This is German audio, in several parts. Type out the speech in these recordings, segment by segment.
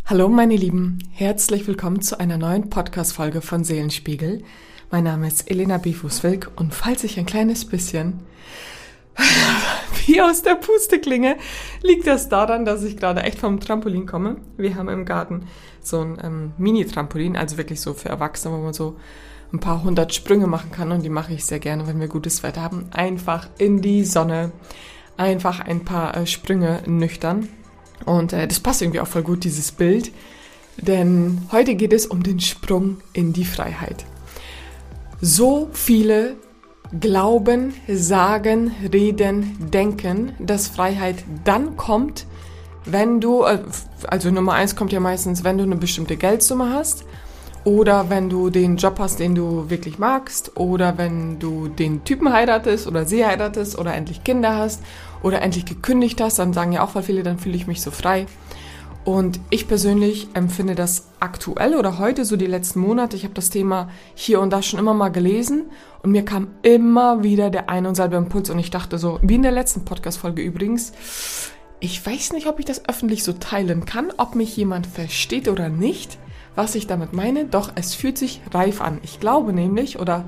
Hallo meine Lieben, herzlich willkommen zu einer neuen Podcast-Folge von Seelenspiegel. Mein Name ist Elena Bifus-Wilk und falls ich ein kleines bisschen wie aus der Puste klinge, liegt das daran, dass ich gerade echt vom Trampolin komme. Wir haben im Garten so ein Mini-Trampolin, also wirklich so für Erwachsene, wo man so ein paar 100 Sprünge machen kann und die mache ich sehr gerne, wenn wir gutes Wetter haben. Einfach in die Sonne, einfach ein paar Sprünge nüchtern. Und das passt irgendwie auch voll gut, dieses Bild, denn heute geht es um den Sprung in die Freiheit. So viele glauben, sagen, reden, denken, dass Freiheit dann kommt, wenn du, also Nummer 1 kommt ja meistens, wenn du eine bestimmte Geldsumme hast oder wenn du den Job hast, den du wirklich magst oder wenn du den Typen heiratest oder sie heiratest oder endlich Kinder hast oder endlich gekündigt hast, dann sagen ja auch voll viele, dann fühle ich mich so frei. Und ich persönlich empfinde das aktuell oder heute, so die letzten Monate, ich habe das Thema hier und da schon immer mal gelesen und mir kam immer wieder der ein und selbe Impuls und ich dachte so, wie in der letzten Podcast-Folge übrigens, ich weiß nicht, ob ich das öffentlich so teilen kann, ob mich jemand versteht oder nicht, was ich damit meine, doch es fühlt sich reif an. Ich glaube nämlich, oder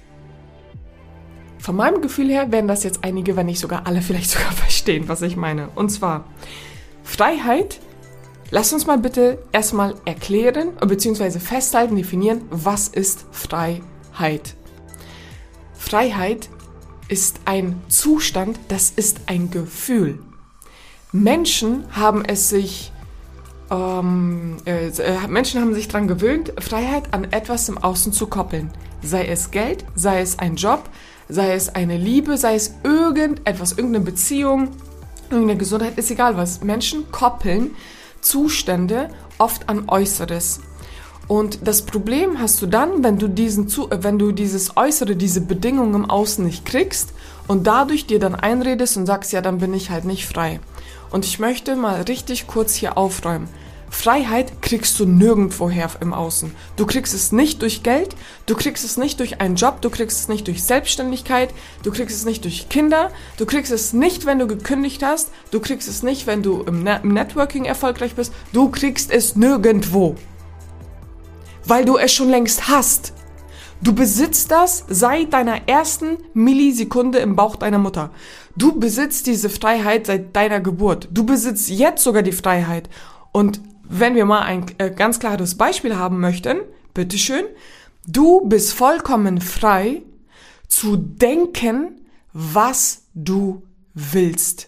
von meinem Gefühl her werden das jetzt einige, wenn nicht sogar alle vielleicht sogar verstehen, was ich meine. Und zwar, Freiheit, lass uns mal bitte erstmal erklären, beziehungsweise festhalten, definieren, was ist Freiheit? Freiheit ist ein Zustand, das ist ein Gefühl. Menschen haben sich daran gewöhnt, Freiheit an etwas im Außen zu koppeln. Sei es Geld, sei es ein Job, sei es eine Liebe, sei es irgendetwas, irgendeine Beziehung, irgendeine Gesundheit, ist egal was. Menschen koppeln Zustände oft an Äußeres. Und das Problem hast du dann, wenn du dieses Äußere, diese Bedingungen im Außen nicht kriegst und dadurch dir dann einredest und sagst, ja, dann bin ich halt nicht frei. Und ich möchte mal richtig kurz hier aufräumen. Freiheit kriegst du nirgendwoher im Außen. Du kriegst es nicht durch Geld, du kriegst es nicht durch einen Job, du kriegst es nicht durch Selbstständigkeit, du kriegst es nicht durch Kinder, du kriegst es nicht, wenn du gekündigt hast, du kriegst es nicht, wenn du im Networking erfolgreich bist, du kriegst es nirgendwo. Weil du es schon längst hast. Du besitzt das seit deiner ersten Millisekunde im Bauch deiner Mutter. Du besitzt diese Freiheit seit deiner Geburt. Du besitzt jetzt sogar die Freiheit. Und wenn wir mal ein ganz klares Beispiel haben möchten, bitteschön, du bist vollkommen frei zu denken, was du willst.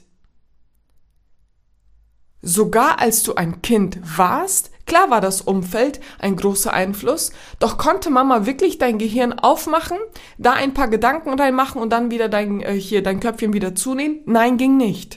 Sogar als du ein Kind warst, klar war das Umfeld ein großer Einfluss, doch konnte Mama wirklich dein Gehirn aufmachen, da ein paar Gedanken reinmachen und dann wieder dein Köpfchen wieder zunähen? Nein, ging nicht.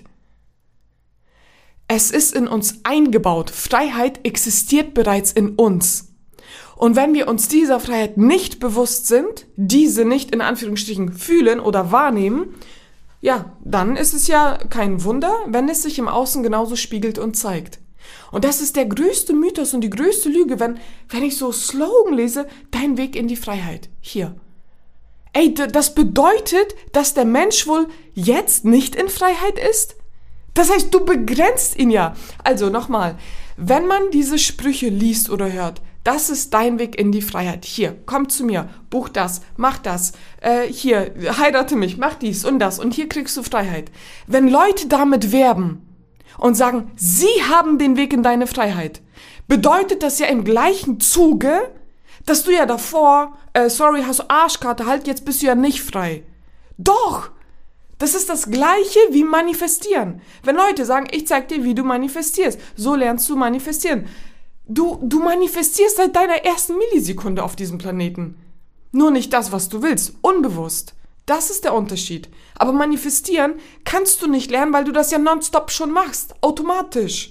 Es ist in uns eingebaut. Freiheit existiert bereits in uns. Und wenn wir uns dieser Freiheit nicht bewusst sind, diese nicht in Anführungsstrichen fühlen oder wahrnehmen, ja, dann ist es ja kein Wunder, wenn es sich im Außen genauso spiegelt und zeigt. Und das ist der größte Mythos und die größte Lüge, wenn ich so Slogan lese, dein Weg in die Freiheit. Hier. Ey, das bedeutet, dass der Mensch wohl jetzt nicht in Freiheit ist? Das heißt, du begrenzt ihn ja. Also nochmal, wenn man diese Sprüche liest oder hört, das ist dein Weg in die Freiheit. Hier, komm zu mir, buch das, mach das, hier, heirate mich, mach dies und das und hier kriegst du Freiheit. Wenn Leute damit werben und sagen, sie haben den Weg in deine Freiheit, bedeutet das ja im gleichen Zuge, dass du ja davor, hast du Arschkarte, halt, jetzt bist du ja nicht frei. Doch! Das ist das Gleiche wie manifestieren. Wenn Leute sagen, ich zeig dir, wie du manifestierst, so lernst du manifestieren. Du manifestierst seit deiner ersten Millisekunde auf diesem Planeten. Nur nicht das, was du willst, unbewusst. Das ist der Unterschied. Aber manifestieren kannst du nicht lernen, weil du das ja nonstop schon machst, automatisch.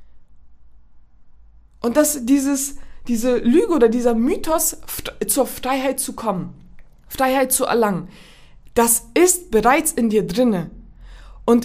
Und diese Lüge oder dieser Mythos, zur Freiheit zu kommen, Freiheit zu erlangen, das ist bereits in dir drinne. Und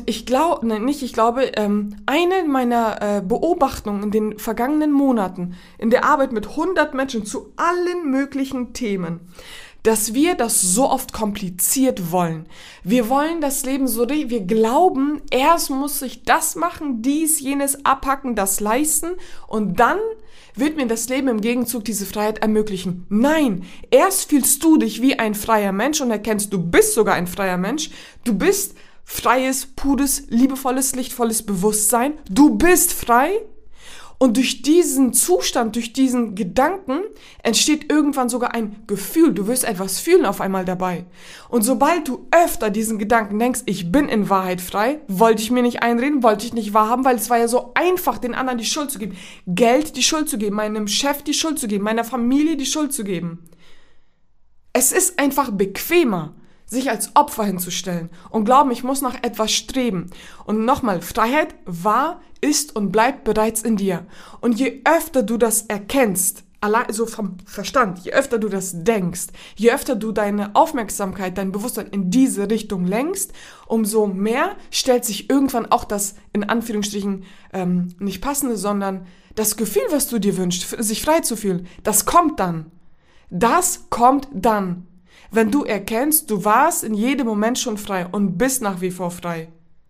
eine meiner Beobachtungen in den vergangenen Monaten in der Arbeit mit 100 Menschen zu allen möglichen Themen, dass wir das so oft kompliziert wollen. Wir wollen das Leben so, wir glauben, erst muss ich das machen, dies, jenes abhacken, das leisten und dann wird mir das Leben im Gegenzug diese Freiheit ermöglichen. Nein, erst fühlst du dich wie ein freier Mensch und erkennst, du bist sogar ein freier Mensch. Du bist freies, pures, liebevolles, lichtvolles Bewusstsein. Du bist frei. Und durch diesen Zustand, durch diesen Gedanken entsteht irgendwann sogar ein Gefühl. Du wirst etwas fühlen auf einmal dabei. Und sobald du öfter diesen Gedanken denkst, ich bin in Wahrheit frei, wollte ich mir nicht einreden, wollte ich nicht wahrhaben, weil es war ja so einfach, den anderen die Schuld zu geben. Geld die Schuld zu geben, meinem Chef die Schuld zu geben, meiner Familie die Schuld zu geben. Es ist einfach bequemer, sich als Opfer hinzustellen und glauben, ich muss nach etwas streben. Und nochmal, Freiheit war, ist und bleibt bereits in dir. Und je öfter du das erkennst, allein so vom Verstand, je öfter du das denkst, je öfter du deine Aufmerksamkeit, dein Bewusstsein in diese Richtung lenkst, umso mehr stellt sich irgendwann auch das, in Anführungsstrichen, nicht passende, sondern das Gefühl, was du dir wünschst, sich frei zu fühlen, das kommt dann. Das kommt dann. Wenn du erkennst, du warst in jedem Moment schon frei und bist nach wie vor frei.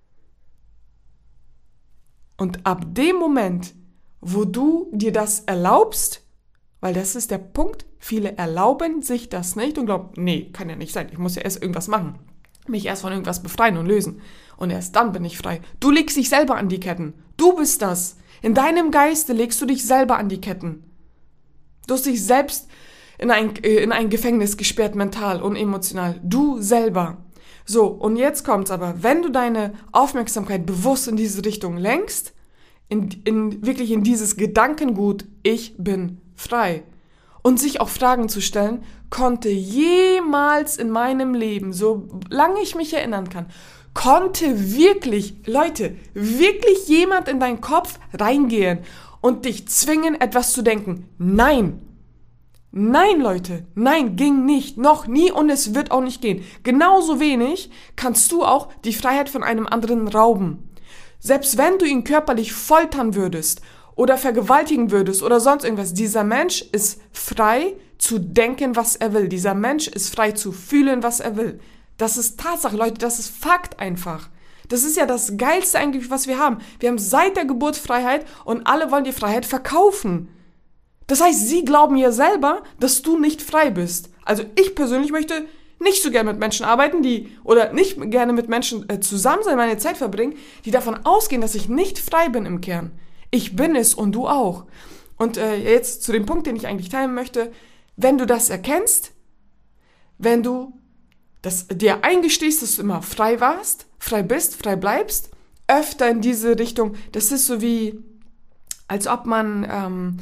Und ab dem Moment, wo du dir das erlaubst, weil das ist der Punkt, viele erlauben sich das nicht und glauben, nee, kann ja nicht sein, ich muss ja erst irgendwas machen, mich erst von irgendwas befreien und lösen und erst dann bin ich frei. Du legst dich selber an die Ketten, du bist das. In deinem Geiste legst du dich selber an die Ketten. Du hast dich selbst in ein Gefängnis gesperrt, mental und emotional. Du selber. So, und jetzt kommt's aber, wenn du deine Aufmerksamkeit bewusst in diese Richtung lenkst, wirklich in dieses Gedankengut, ich bin frei, und sich auch Fragen zu stellen, konnte jemals in meinem Leben, solange ich mich erinnern kann, konnte wirklich, Leute, wirklich jemand in deinen Kopf reingehen und dich zwingen, etwas zu denken? Nein. Nein, Leute, nein, ging nicht, noch nie und es wird auch nicht gehen. Genauso wenig kannst du auch die Freiheit von einem anderen rauben. Selbst wenn du ihn körperlich foltern würdest oder vergewaltigen würdest oder sonst irgendwas, dieser Mensch ist frei zu denken, was er will. Dieser Mensch ist frei zu fühlen, was er will. Das ist Tatsache, Leute, das ist Fakt einfach. Das ist ja das Geilste eigentlich, was wir haben. Wir haben seit der Geburt Freiheit und alle wollen die Freiheit verkaufen. Das heißt, sie glauben ja selber, dass du nicht frei bist. Also ich persönlich möchte nicht so gerne mit Menschen arbeiten, oder nicht gerne mit Menschen zusammen sein, meine Zeit verbringen, die davon ausgehen, dass ich nicht frei bin im Kern. Ich bin es und du auch. Und jetzt zu dem Punkt, den ich eigentlich teilen möchte, wenn du das erkennst, wenn du dir eingestehst, dass du immer frei warst, frei bist, frei bleibst, öfter in diese Richtung, das ist so wie, als ob man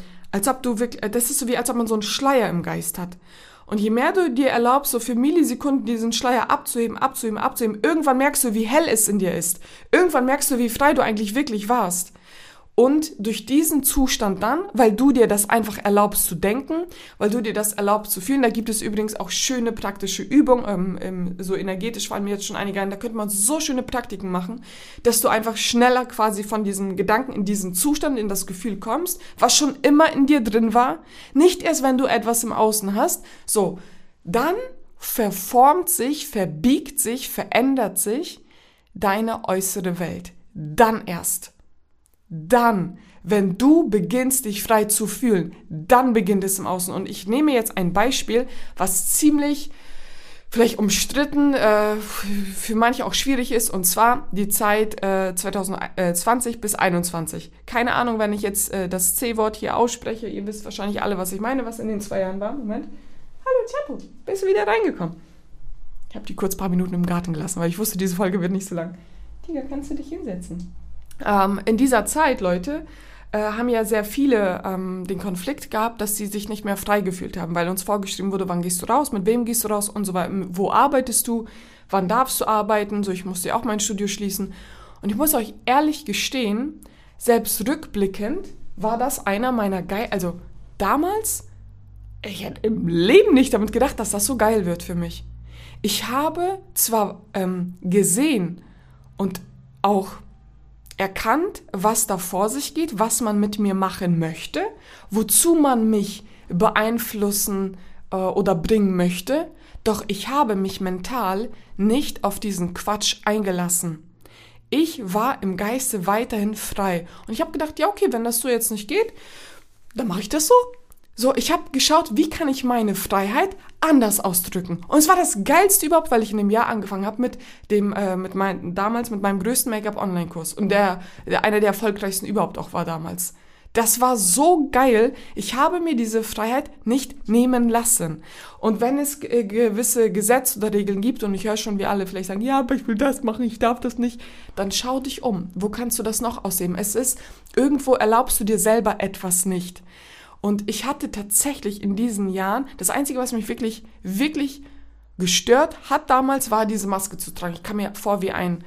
so einen Schleier im Geist hat. Und je mehr du dir erlaubst, so für Millisekunden diesen Schleier abzuheben, irgendwann merkst du, wie hell es in dir ist. Irgendwann merkst du, wie frei du eigentlich wirklich warst. Und durch diesen Zustand dann, weil du dir das einfach erlaubst zu denken, weil du dir das erlaubst zu fühlen, da gibt es übrigens auch schöne praktische Übungen, so energetisch fallen mir jetzt schon einige ein, da könnte man so schöne Praktiken machen, dass du einfach schneller quasi von diesem Gedanken in diesen Zustand, in das Gefühl kommst, was schon immer in dir drin war, nicht erst, wenn du etwas im Außen hast, so, dann verformt sich, verbiegt sich, verändert sich deine äußere Welt. Dann erst. Dann, wenn du beginnst, dich frei zu fühlen, dann beginnt es im Außen. Und ich nehme jetzt ein Beispiel, was ziemlich vielleicht umstritten, für manche auch schwierig ist, und zwar die Zeit 2020 bis 2021. Keine Ahnung, wenn ich jetzt das C-Wort hier ausspreche, ihr wisst wahrscheinlich alle, was ich meine, was in den 2 Jahren war. Moment. Hallo Chapo, bist du wieder reingekommen? Ich habe die kurz ein paar Minuten im Garten gelassen, weil ich wusste, diese Folge wird nicht so lang. Tiger, kannst du dich hinsetzen? In dieser Zeit, Leute, haben ja sehr viele den Konflikt gehabt, dass sie sich nicht mehr frei gefühlt haben, weil uns vorgeschrieben wurde, wann gehst du raus, mit wem gehst du raus und so weiter, wo arbeitest du, wann darfst du arbeiten, so, ich musste ja auch mein Studio schließen. Und ich muss euch ehrlich gestehen, selbst rückblickend war das einer meiner also damals, ich hätte im Leben nicht damit gedacht, dass das so geil wird für mich. Ich habe zwar gesehen und auch erkannt, was da vor sich geht, was man mit mir machen möchte, wozu man mich beeinflussen oder bringen möchte, Doch ich habe mich mental nicht auf diesen Quatsch eingelassen. Ich war im Geiste weiterhin frei. Und ich habe gedacht, ja okay, wenn das so jetzt nicht geht, dann mache ich das so. So, ich habe geschaut, wie kann ich meine Freiheit anders ausdrücken. Und es war das Geilste überhaupt, weil ich in dem Jahr angefangen habe damals mit meinem größten Make-up-Online-Kurs. Und der einer der erfolgreichsten überhaupt auch war damals. Das war so geil. Ich habe mir diese Freiheit nicht nehmen lassen. Und wenn es gewisse Gesetze oder Regeln gibt, und ich höre schon, wie alle vielleicht sagen, ja, aber ich will das machen, ich darf das nicht, dann schau dich um. Wo kannst du das noch ausleben? Es ist, irgendwo erlaubst du dir selber etwas nicht. Und ich hatte tatsächlich in diesen Jahren, das Einzige, was mich wirklich, wirklich gestört hat damals, war diese Maske zu tragen. Ich kam mir vor wie ein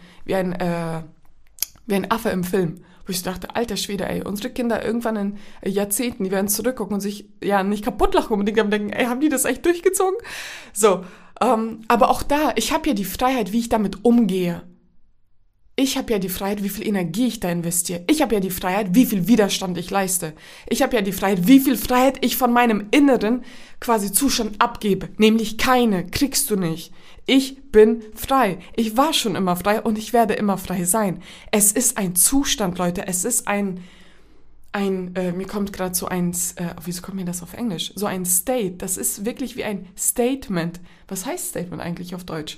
Affe im Film. Wo ich dachte, alter Schwede, ey, unsere Kinder irgendwann in Jahrzehnten, die werden zurückgucken und sich ja nicht kaputt lachen unbedingt, aber denken, ey, haben die das echt durchgezogen? So, aber auch da, ich habe ja die Freiheit, wie ich damit umgehe. Ich habe ja die Freiheit, wie viel Energie ich da investiere. Ich habe ja die Freiheit, wie viel Widerstand ich leiste. Ich habe ja die Freiheit, wie viel Freiheit ich von meinem inneren quasi Zustand abgebe. Nämlich keine, kriegst du nicht. Ich bin frei. Ich war schon immer frei und ich werde immer frei sein. Es ist ein Zustand, Leute. Es ist mir kommt gerade so wieso kommt mir das auf Englisch? So ein State. Das ist wirklich wie ein Statement. Was heißt Statement eigentlich auf Deutsch?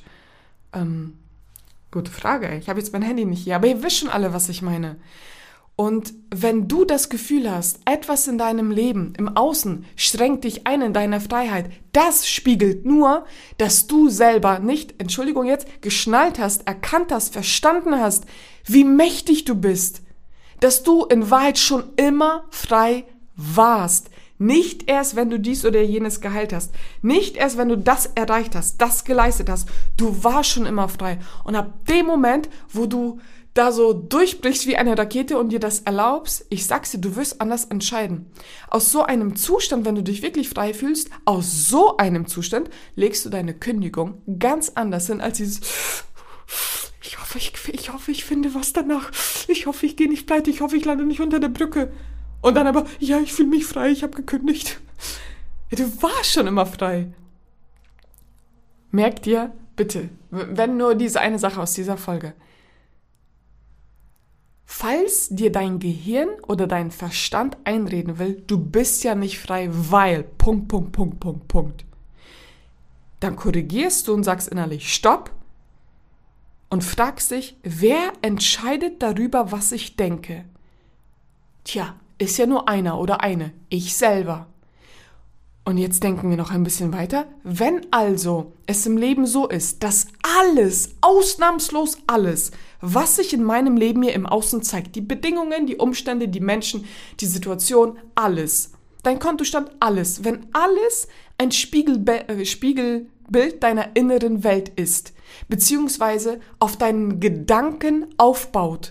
Gute Frage, ey. Ich habe jetzt mein Handy nicht hier, aber ihr wisst schon alle, was ich meine. Und wenn du das Gefühl hast, etwas in deinem Leben, im Außen, schränkt dich ein in deiner Freiheit, das spiegelt nur, dass du selber nicht, Entschuldigung jetzt, geschnallt hast, erkannt hast, verstanden hast, wie mächtig du bist. Dass du in Wahrheit schon immer frei warst. Nicht erst, wenn du dies oder jenes geheilt hast. Nicht erst, wenn du das erreicht hast, das geleistet hast. Du warst schon immer frei. Und ab dem Moment, wo du da so durchbrichst wie eine Rakete und dir das erlaubst, ich sag's dir, du wirst anders entscheiden. Aus so einem Zustand, wenn du dich wirklich frei fühlst, aus so einem Zustand legst du deine Kündigung ganz anders hin, als dieses ich hoffe, ich finde was danach. Ich hoffe, ich gehe nicht pleite. Ich hoffe, ich lande nicht unter der Brücke. Und dann aber, ja, ich fühle mich frei, ich habe gekündigt. Ja, du warst schon immer frei. Merkt dir, bitte, wenn nur diese eine Sache aus dieser Folge. Falls dir dein Gehirn oder dein Verstand einreden will, du bist ja nicht frei, weil, Punkt. Dann korrigierst du und sagst innerlich, stopp, und fragst dich, wer entscheidet darüber, was ich denke? Tja, ist ja nur einer oder eine, ich selber. Und jetzt denken wir noch ein bisschen weiter. Wenn also es im Leben so ist, dass alles, ausnahmslos alles, was sich in meinem Leben mir im Außen zeigt, die Bedingungen, die Umstände, die Menschen, die Situation, alles, dein Kontostand, alles, wenn alles ein Spiegelbild deiner inneren Welt ist, beziehungsweise auf deinen Gedanken aufbaut,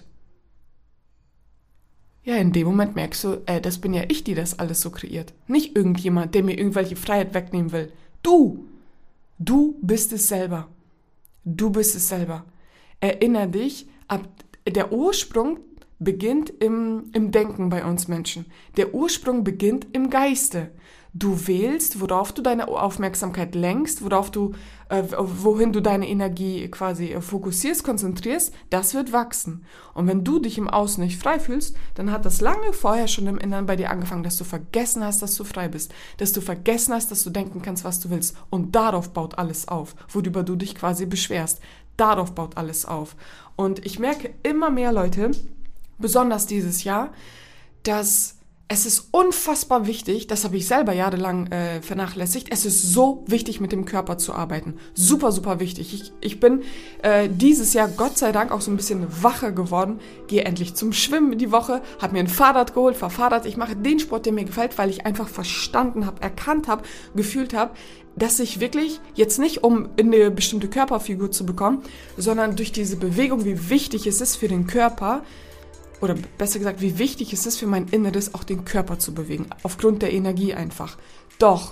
ja, in dem Moment merkst du, das bin ja ich, die das alles so kreiert. Nicht irgendjemand, der mir irgendwelche Freiheit wegnehmen will. Du bist es selber. Du bist es selber. Erinner dich, der Ursprung beginnt im Denken bei uns Menschen. Der Ursprung beginnt im Geiste. Du wählst, worauf du deine Aufmerksamkeit lenkst, wohin du deine Energie quasi fokussierst, konzentrierst, das wird wachsen. Und wenn du dich im Außen nicht frei fühlst, dann hat das lange vorher schon im Inneren bei dir angefangen, dass du vergessen hast, dass du frei bist, dass du vergessen hast, dass du denken kannst, was du willst. Und darauf baut alles auf, worüber du dich quasi beschwerst. Darauf baut alles auf. Und ich merke immer mehr Leute, besonders dieses Jahr, dass es ist unfassbar wichtig, das habe ich selber jahrelang vernachlässigt, es ist so wichtig, mit dem Körper zu arbeiten. Super, super wichtig. Ich bin dieses Jahr Gott sei Dank auch so ein bisschen wacher geworden, gehe endlich zum Schwimmen die Woche, habe mir ein Fahrrad geholt, fahre Fahrrad, ich mache den Sport, der mir gefällt, weil ich einfach verstanden habe, erkannt habe, gefühlt habe, dass ich wirklich jetzt nicht, um eine bestimmte Körperfigur zu bekommen, sondern durch diese Bewegung, wie wichtig es ist für den Körper, oder besser gesagt, wie wichtig es ist für mein Inneres, auch den Körper zu bewegen, aufgrund der Energie einfach. Doch,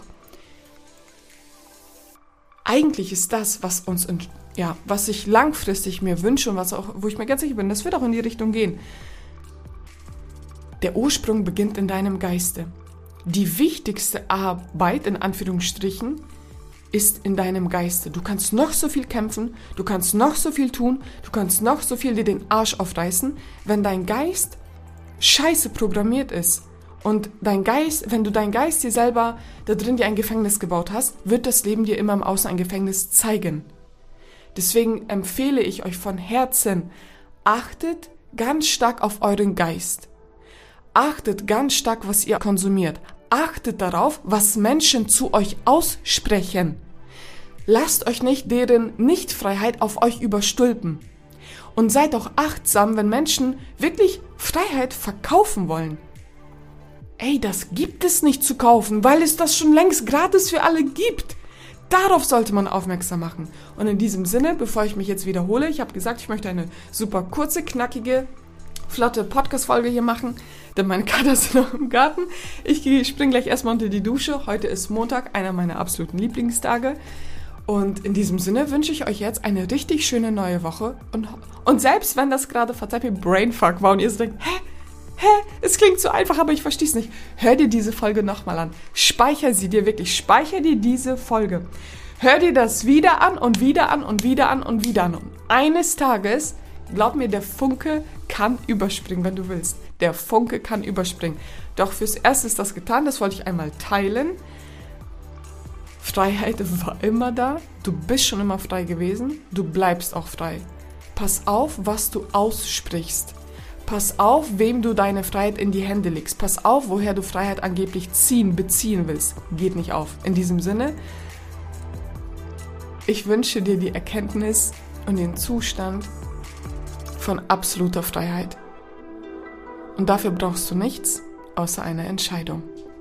eigentlich ist das, was ich langfristig mir wünsche und wo ich mir ganz sicher bin, das wird auch in die Richtung gehen. Der Ursprung beginnt in deinem Geiste. Die wichtigste Arbeit, in Anführungsstrichen, ist in deinem Geiste. Du kannst noch so viel kämpfen, du kannst noch so viel tun, du kannst noch so viel dir den Arsch aufreißen, wenn dein Geist scheiße programmiert ist und wenn du dein Geist dir selber da drin dir ein Gefängnis gebaut hast, wird das Leben dir immer im Außen ein Gefängnis zeigen. Deswegen empfehle ich euch von Herzen, achtet ganz stark auf euren Geist. Achtet ganz stark, was ihr konsumiert. Achtet darauf, was Menschen zu euch aussprechen. Lasst euch nicht deren Nichtfreiheit auf euch überstülpen. Und seid auch achtsam, wenn Menschen wirklich Freiheit verkaufen wollen. Ey, das gibt es nicht zu kaufen, weil es das schon längst gratis für alle gibt. Darauf sollte man aufmerksam machen. Und in diesem Sinne, bevor ich mich jetzt wiederhole, ich habe gesagt, ich möchte eine super kurze, knackige, flotte Podcast-Folge hier machen, denn meine Kater sind noch im Garten. Ich springe gleich erstmal unter die Dusche. Heute ist Montag, einer meiner absoluten Lieblingstage. Und in diesem Sinne wünsche ich euch jetzt eine richtig schöne neue Woche. Und selbst wenn das gerade, verzeiht mir, Brainfuck war und ihr so denkt, es klingt so einfach, aber ich verstehe es nicht. Hör dir diese Folge nochmal an. Speicher sie dir wirklich. Speicher dir diese Folge. Hör dir das wieder an und wieder an und wieder an und wieder an. Und eines Tages, glaub mir, der Funke kann überspringen, wenn du willst. Der Funke kann überspringen. Doch fürs Erste ist das getan. Das wollte ich einmal teilen. Freiheit war immer da. Du bist schon immer frei gewesen. Du bleibst auch frei. Pass auf, was du aussprichst. Pass auf, wem du deine Freiheit in die Hände legst. Pass auf, woher du Freiheit angeblich beziehen willst. Geht nicht auf. In diesem Sinne, ich wünsche dir die Erkenntnis und den Zustand von absoluter Freiheit. Und dafür brauchst du nichts außer eine Entscheidung.